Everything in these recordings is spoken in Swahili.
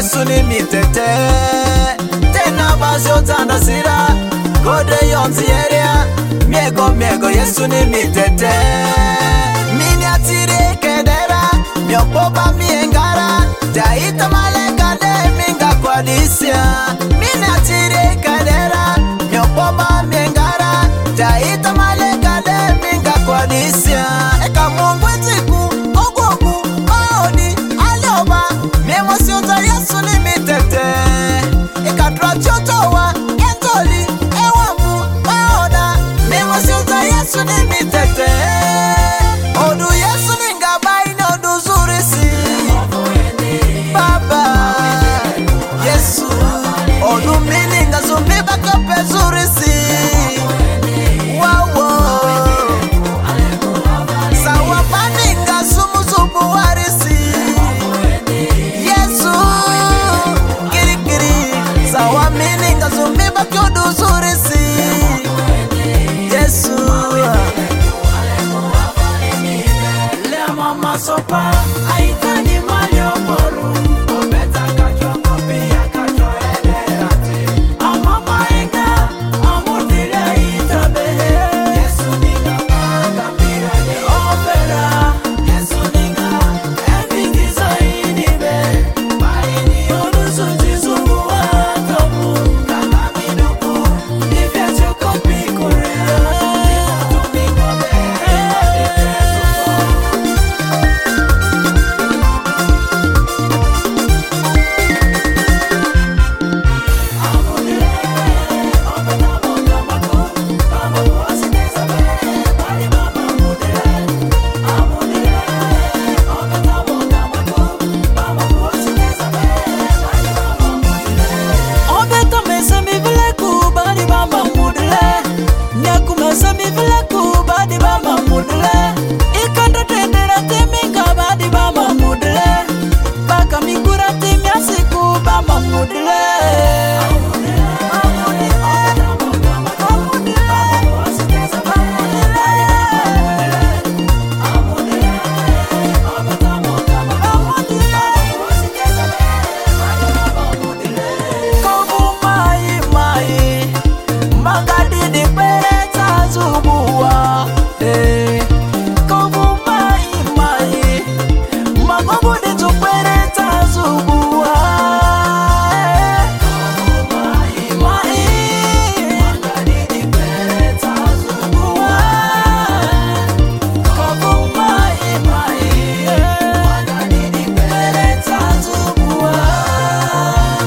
Yesu ni mitete tena basho tanda sira kode yonzi area miego Yesu ni mitete mini atire kedera miopoba miengara jaita maleka de minga kwadisia mini atire kedera miopoba miengara jaita maleka de minga kwadisia eka Mungu etiku ogogu maoni alioba memosiota Yesu ni mitete eka trachotowa entoli ewamu maoda memosiota Yesu ni mitete odu Yesu ni ngabai no du zurisi Baba Yesu odu mini ngazumbi bakape zurisi Wawo sawa paninga sumuzubu warisi Yesu kirikiri sawa mini ngazumbi bakyodu zurisi Yesu Mama sopa aitani malio moru obeta kacho kopia kacho ederati amama enga amurdile itabe Yesu ninga kapira ni opera Yesu ninga everything is inibe baini onusu jizungu atomu kalami nuku ifya kopi korea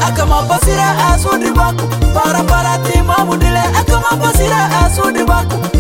Para ti mamudile akama basira asudi baku